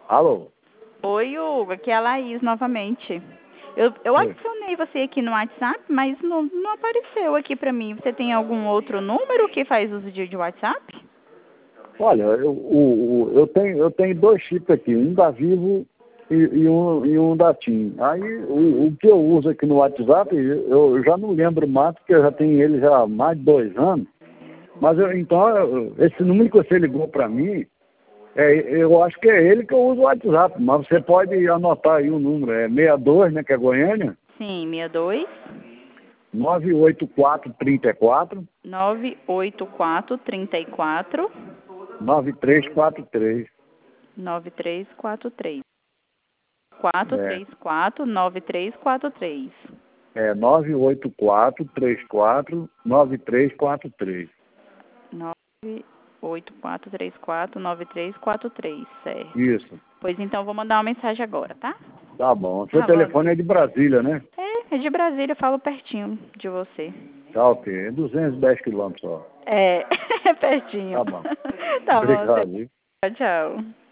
Alô? Oi, Hugo, aqui é a Laís novamente. Eu Oi. adicionei você aqui no WhatsApp, mas não apareceu aqui pra mim. Você tem algum outro número que faz uso de WhatsApp? Olha, eu tenho dois chips aqui, um da Vivo e um da TIM. Aí o que eu uso aqui no WhatsApp, eu já não lembro mais, porque eu já tenho ele já há mais de 2 anos. Mas esse número que você ligou para mim, eu acho que é ele que eu uso o WhatsApp, mas você pode anotar aí o número, é 62, né, que é Goiânia, Sim, 62 98434 984 34 9343. 9343 É, 434 9343. é 984349343. 984349343, certo. Isso, Pois então vou mandar uma mensagem agora, tá? tá bom. Seu Falando. telefone é de Brasília, né? É de Brasília, eu falo pertinho de você. Tá ok, é 210 quilômetros só. É, é pertinho. Tá bom. Tá bom, Obrigado, viu? tchau, tchau.